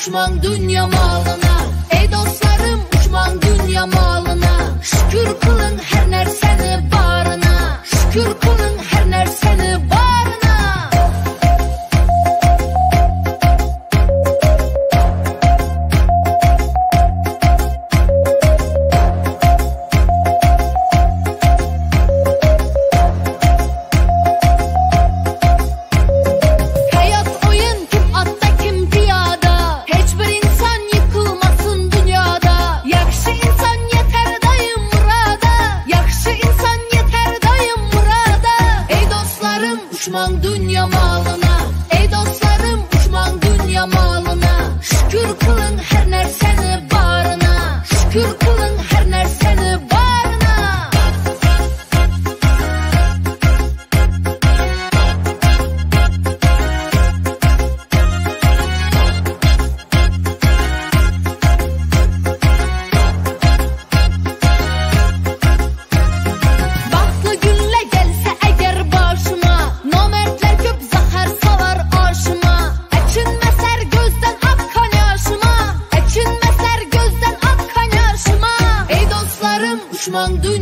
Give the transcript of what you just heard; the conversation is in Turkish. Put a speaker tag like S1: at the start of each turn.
S1: uçman dünya malına. Ey dostlarım uçman dünya malına. Şükür kılın her nerseni barına. Şükür kılın her nerseni barına. Uçman dünya malına. Ey dostlarım uçman dünya malına. Şükür kılın her nerseni barına. Şükür kılın her nerseni barına. Bahtlı günle gelse eğer başıma, namertler köp zahar salar aşıma. Eçinmeser gözden akkan yaşıma. Eçinmeser gözden akkan yaşıma. Ey dostlarım uçman dünya